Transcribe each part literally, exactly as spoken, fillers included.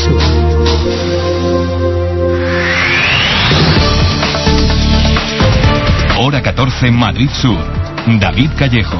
Sur. Hora catorce, Madrid Sur. David Callejo.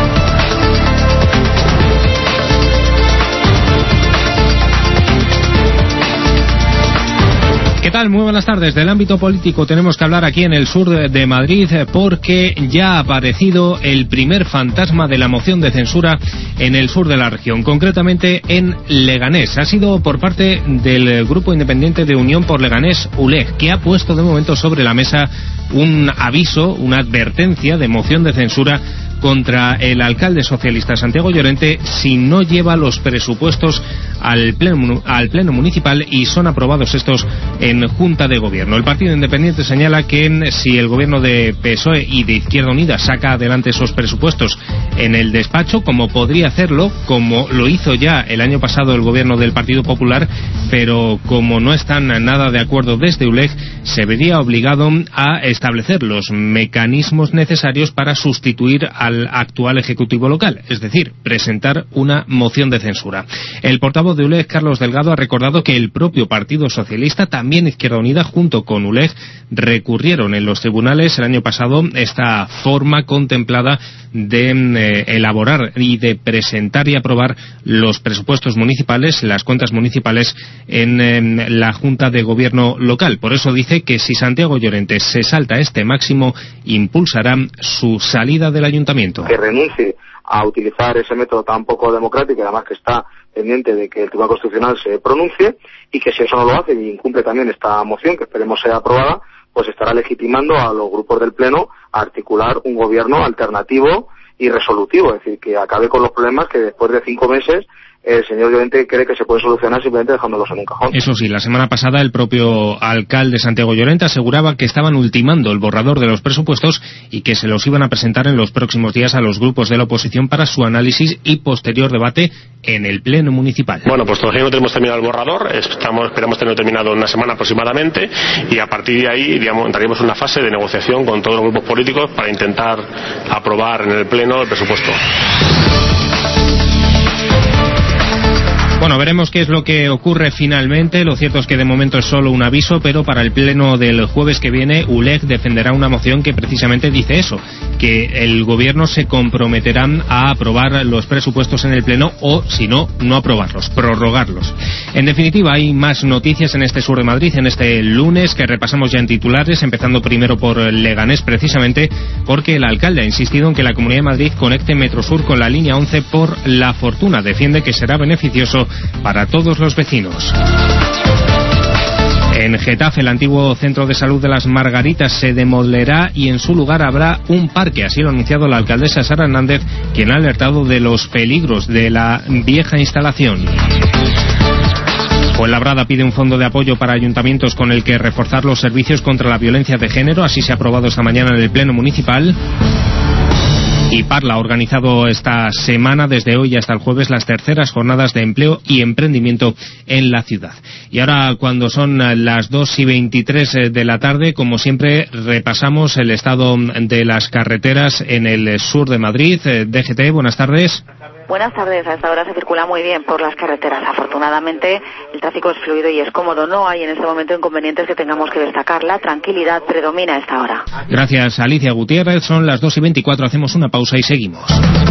¿Qué tal? Muy buenas tardes. Del ámbito político tenemos que hablar aquí en el sur de Madrid porque ya ha aparecido el primer fantasma de la moción de censura en el sur de la región, concretamente en Leganés. Ha sido por parte del Grupo Independiente de Unión por Leganés, U L E G, que ha puesto de momento sobre la mesa un aviso, una advertencia de moción de censura contra el alcalde socialista Santiago Llorente si no lleva los presupuestos al pleno, al pleno municipal y son aprobados estos en Junta de Gobierno. El Partido Independiente señala que en, si el gobierno de P S O E y de Izquierda Unida saca adelante esos presupuestos en el despacho, como podría hacerlo, como lo hizo ya el año pasado el gobierno del Partido Popular, pero como no están nada de acuerdo desde U L E G, se vería obligado a establecer los mecanismos necesarios para sustituir a al actual Ejecutivo local, es decir, presentar una moción de censura. El portavoz de U L E G, Carlos Delgado, ha recordado que el propio Partido Socialista, también Izquierda Unida, junto con U L E G, recurrieron en los tribunales el año pasado esta forma contemplada de eh, elaborar y de presentar y aprobar los presupuestos municipales, las cuentas municipales en, en la Junta de Gobierno local. Por eso dice que si Santiago Llorente se salta este máximo, impulsará su salida del ayuntamiento. Que renuncie a utilizar ese método tan poco democrático y además que está pendiente de que el Tribunal Constitucional se pronuncie, y que si eso no lo hace y incumple también esta moción, que esperemos sea aprobada, pues estará legitimando a los grupos del Pleno a articular un gobierno alternativo y resolutivo, es decir, que acabe con los problemas que después de cinco meses el señor Llorente cree que se puede solucionar simplemente dejándolos en un cajón. Eso sí, la semana pasada el propio alcalde Santiago Llorente aseguraba que estaban ultimando el borrador de los presupuestos y que se los iban a presentar en los próximos días a los grupos de la oposición para su análisis y posterior debate en el Pleno Municipal. Bueno, pues todavía no tenemos terminado el borrador, estamos, esperamos tenerlo terminado en una semana aproximadamente, y a partir de ahí, digamos, entraríamos en una fase de negociación con todos los grupos políticos para intentar aprobar en el Pleno el presupuesto. Bueno, veremos qué es lo que ocurre finalmente. Lo cierto es que de momento es solo un aviso, pero para el pleno del jueves que viene, U L E G defenderá una moción que precisamente dice eso, que el gobierno se comprometerá a aprobar los presupuestos en el pleno o, si no, no aprobarlos, prorrogarlos. En definitiva, hay más noticias en este sur de Madrid, en este lunes, que repasamos ya en titulares, empezando primero por Leganés, precisamente porque el alcalde ha insistido en que la Comunidad de Madrid conecte Metrosur con la línea once por La Fortuna. Defiende que será beneficioso para todos los vecinos. En Getafe, el antiguo centro de salud de las Margaritas se demolerá y en su lugar habrá un parque, así lo ha anunciado la alcaldesa Sara Hernández, quien ha alertado de los peligros de la vieja instalación. Fuenlabrada pide un fondo de apoyo para ayuntamientos con el que reforzar los servicios contra la violencia de género, así se ha aprobado esta mañana en el Pleno Municipal. Y Parla ha organizado esta semana, desde hoy hasta el jueves, las terceras jornadas de empleo y emprendimiento en la ciudad. Y ahora, cuando son las dos y veintitrés de la tarde, como siempre, repasamos el estado de las carreteras en el sur de Madrid. D G T, buenas tardes. Buenas tardes. A esta hora se circula muy bien por las carreteras. Afortunadamente, el tráfico es fluido y es cómodo. No hay en este momento inconvenientes que tengamos que destacar. La tranquilidad predomina a esta hora. Gracias, Alicia Gutiérrez. Son las dos y veinticuatro. Hacemos una pausa y seguimos.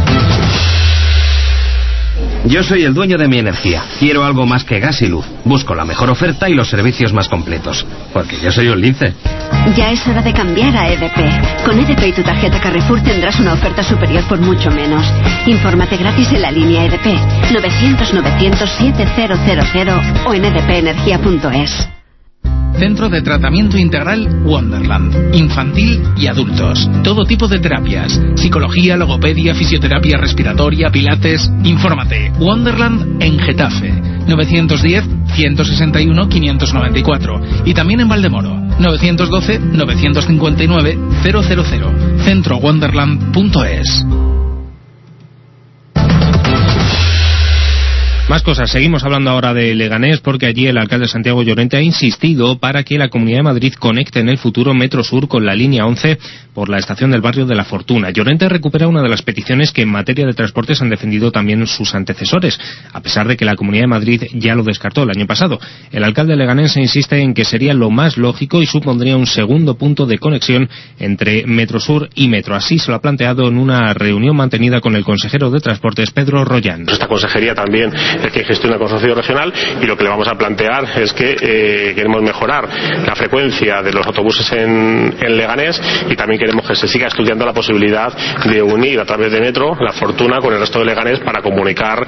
Yo soy el dueño de mi energía. Quiero algo más que gas y luz. Busco la mejor oferta y los servicios más completos. Porque yo soy un lince. Ya es hora de cambiar a E D P. Con E D P y tu tarjeta Carrefour tendrás una oferta superior por mucho menos. Infórmate gratis en la línea E D P novecientos novecientos siete cero cero cero o en e d p energía punto es. Centro de Tratamiento Integral Wonderland. Infantil y adultos. Todo tipo de terapias. Psicología, logopedia, fisioterapia respiratoria, pilates. Infórmate. Wonderland en Getafe. novecientos diez, ciento sesenta y uno, quinientos noventa y cuatro. Y también en Valdemoro. novecientos doce, novecientos cincuenta y nueve, cero cero cero. centro wonderland punto es. Más cosas, seguimos hablando ahora de Leganés porque allí el alcalde Santiago Llorente ha insistido para que la Comunidad de Madrid conecte en el futuro Metro Sur con la línea once por la estación del barrio de La Fortuna. Llorente recupera una de las peticiones que en materia de transportes han defendido también sus antecesores, a pesar de que la Comunidad de Madrid ya lo descartó el año pasado. El alcalde leganense insiste en que sería lo más lógico y supondría un segundo punto de conexión entre Metro Sur y Metro. Así se lo ha planteado en una reunión mantenida con el consejero de Transportes, Pedro Rollán. Esta consejería también es que gestiona el consorcio regional y lo que le vamos a plantear es que eh, queremos mejorar la frecuencia de los autobuses en, en Leganés y también queremos que se siga estudiando la posibilidad de unir a través de Metro La Fortuna con el resto de Leganés para comunicar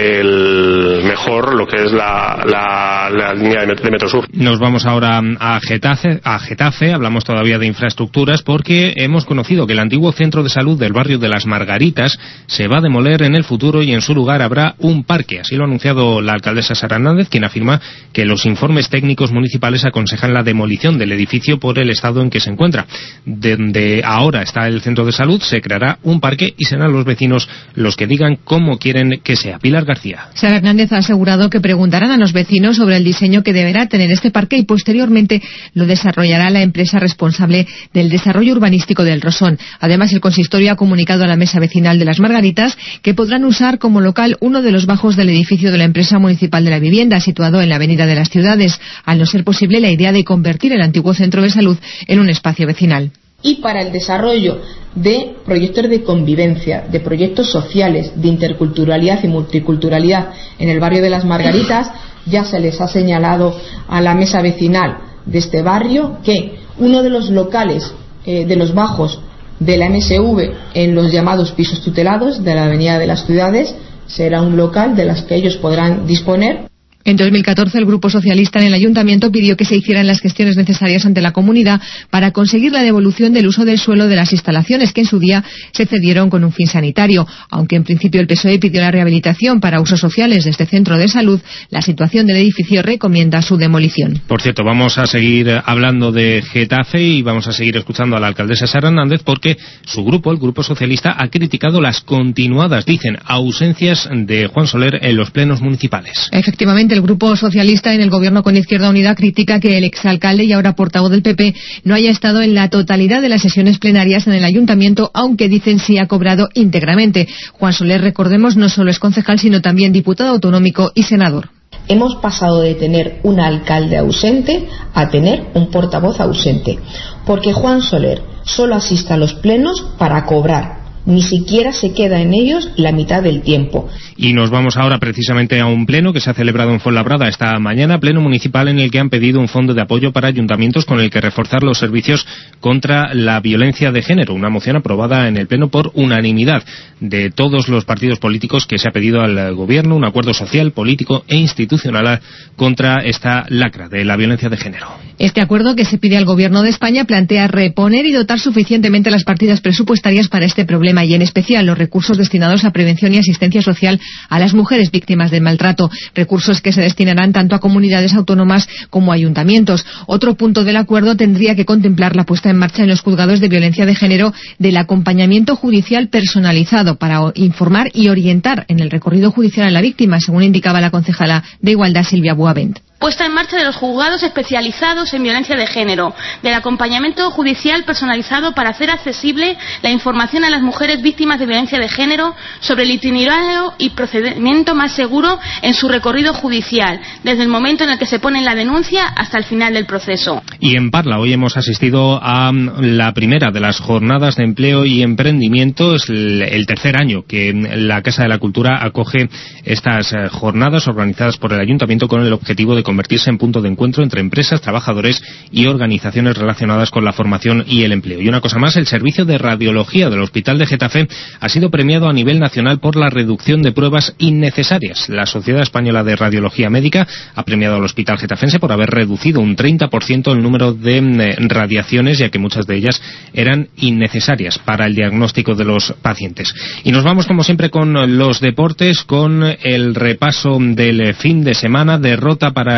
el mejor lo que es la, la, la línea de Metro, de Metro Sur. Nos vamos ahora a Getafe, a Getafe, hablamos todavía de infraestructuras porque hemos conocido que el antiguo centro de salud del barrio de Las Margaritas se va a demoler en el futuro y en su lugar habrá un parque. Así lo ha anunciado la alcaldesa Sara Hernández, quien afirma que los informes técnicos municipales aconsejan la demolición del edificio por el estado en que se encuentra. Donde ahora está el centro de salud se creará un parque y serán los vecinos los que digan cómo quieren que sea. Pilar García. Sara Hernández ha asegurado que preguntarán a los vecinos sobre el diseño que deberá tener este parque y posteriormente lo desarrollará la empresa responsable del desarrollo urbanístico del Rosón. Además, el consistorio ha comunicado a la mesa vecinal de Las Margaritas que podrán usar como local uno de los bajos del edificio de la empresa municipal de la vivienda, situado en la Avenida de las Ciudades, al no ser posible la idea de convertir el antiguo centro de salud en un espacio vecinal. Y para el desarrollo de proyectos de convivencia, de proyectos sociales, de interculturalidad y multiculturalidad en el barrio de Las Margaritas, ya se les ha señalado a la mesa vecinal de este barrio que uno de los locales eh, de los bajos de la M S V en los llamados pisos tutelados de la Avenida de las Ciudades será un local de las que ellos podrán disponer. En dos mil catorce, el Grupo Socialista en el Ayuntamiento pidió que se hicieran las gestiones necesarias ante la comunidad para conseguir la devolución del uso del suelo de las instalaciones que en su día se cedieron con un fin sanitario. Aunque en principio el P S O E pidió la rehabilitación para usos sociales de este centro de salud, la situación del edificio recomienda su demolición. Por cierto, vamos a seguir hablando de Getafe y vamos a seguir escuchando a la alcaldesa Sara Hernández porque su grupo, el Grupo Socialista, ha criticado las continuadas, dicen, ausencias de Juan Soler en los plenos municipales. Efectivamente, el Grupo Socialista en el Gobierno con Izquierda Unida critica que el exalcalde y ahora portavoz del P P no haya estado en la totalidad de las sesiones plenarias en el Ayuntamiento, aunque dicen sí ha cobrado íntegramente. Juan Soler, recordemos, no solo es concejal, sino también diputado autonómico y senador. Hemos pasado de tener un alcalde ausente a tener un portavoz ausente, porque Juan Soler solo asiste a los plenos para cobrar. Ni siquiera se queda en ellos la mitad del tiempo. Y nos vamos ahora precisamente a un pleno que se ha celebrado en Fuenlabrada esta mañana, pleno municipal en el que han pedido un fondo de apoyo para ayuntamientos con el que reforzar los servicios contra la violencia de género, una moción aprobada en el pleno por unanimidad de todos los partidos políticos que se ha pedido al gobierno un acuerdo social, político e institucional contra esta lacra de la violencia de género. Este acuerdo que se pide al gobierno de España plantea reponer y dotar suficientemente las partidas presupuestarias para este problema y en especial los recursos destinados a prevención y asistencia social a las mujeres víctimas del maltrato, recursos que se destinarán tanto a comunidades autónomas como a ayuntamientos. Otro punto del acuerdo tendría que contemplar la puesta en marcha en los juzgados de violencia de género del acompañamiento judicial personalizado para informar y orientar en el recorrido judicial a la víctima, según indicaba la concejala de Igualdad, Silvia Buavent. Puesta en marcha de los juzgados especializados en violencia de género, del acompañamiento judicial personalizado para hacer accesible la información a las mujeres víctimas de violencia de género sobre el itinerario y procedimiento más seguro en su recorrido judicial, desde el momento en el que se pone la denuncia hasta el final del proceso. Y en Parla hoy hemos asistido a la primera de las jornadas de empleo y emprendimiento. Es el tercer año que la Casa de la Cultura acoge estas jornadas organizadas por el Ayuntamiento con el objetivo de convertirse en punto de encuentro entre empresas, trabajadores y organizaciones relacionadas con la formación y el empleo. Y una cosa más, el servicio de radiología del Hospital de Getafe ha sido premiado a nivel nacional por la reducción de pruebas innecesarias. La Sociedad Española de Radiología Médica ha premiado al Hospital Getafense por haber reducido un treinta por ciento el número de radiaciones, ya que muchas de ellas eran innecesarias para el diagnóstico de los pacientes. Y nos vamos, como siempre, con los deportes, con el repaso del fin de semana. Derrota para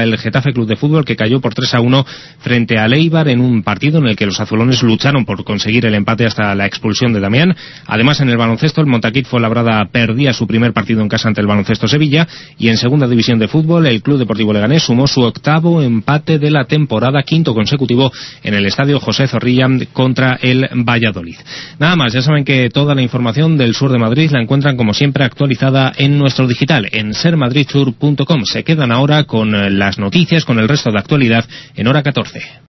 para el Getafe Club de Fútbol, que cayó por tres a uno frente al Eibar en un partido en el que los azulones lucharon por conseguir el empate hasta la expulsión de Damián. Además, en el baloncesto, el Montaquit Fuenlabrada perdía su primer partido en casa ante el Baloncesto Sevilla, y en segunda división de fútbol, el Club Deportivo Leganés sumó su octavo empate de la temporada, quinto consecutivo en el estadio José Zorrilla contra el Valladolid. Nada más, ya saben que toda la información del sur de Madrid la encuentran como siempre actualizada en nuestro digital, en ser madrid sur punto com. Se quedan ahora con las noticias, con el resto de actualidad en hora catorce.